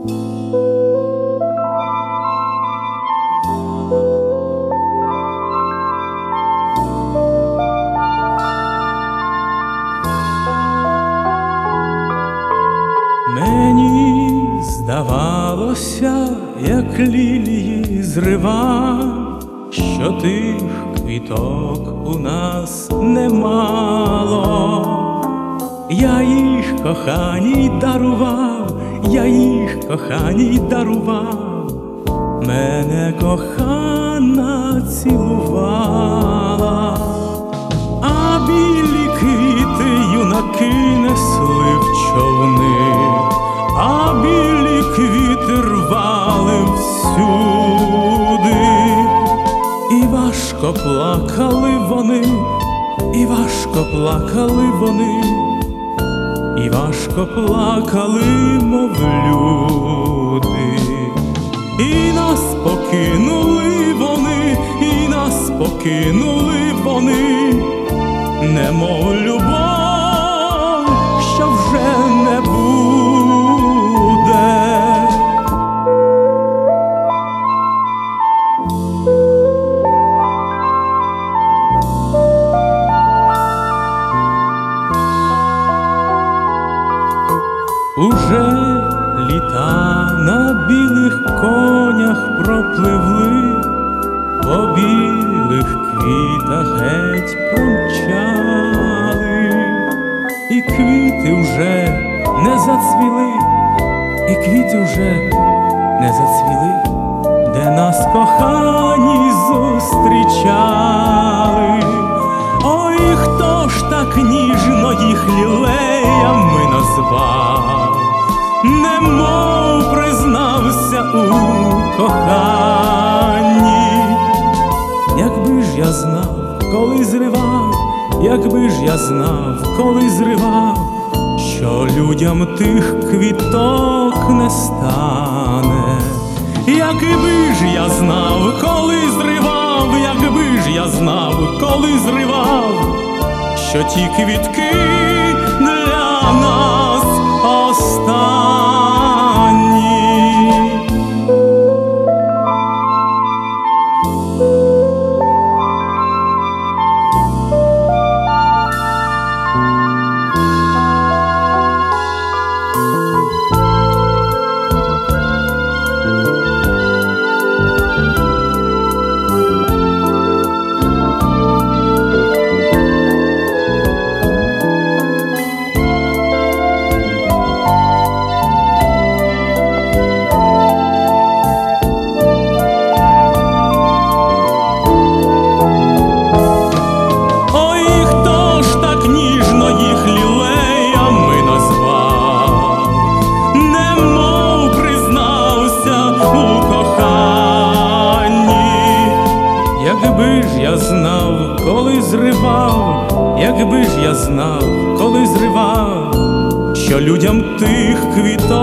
Мені здавалося, як лілії зрива, що тих квіток у нас немало. Я їх коханій дарував, я їх коханій дарував, мене кохана цілувала, а білі квіти юнаки несли в човни, а білі квіти рвали всюди. І важко плакали вони, і важко плакали вони, і важко плакали, мов люди. І нас покинули вони, і нас покинули вони, немов любов, що вже не буде. Уже літа на білих конях пропливли, по білих квітах геть промчали, і квіти вже не зацвіли, і квіти вже не зацвіли, де нас кохані зустрічали. Ой, хто ж так ніжно їх лілеями назвав, немов признався у коханні. Якби ж я знав, коли зривав, якби ж я знав, коли зривав, що людям тих квіток не стане. Якби ж я знав, коли зривав, якби ж я знав, коли зривав, що ті квітки для нас останні. Якби ж я знав, коли зривав, якби ж я знав, коли зривав, що людям тих квіток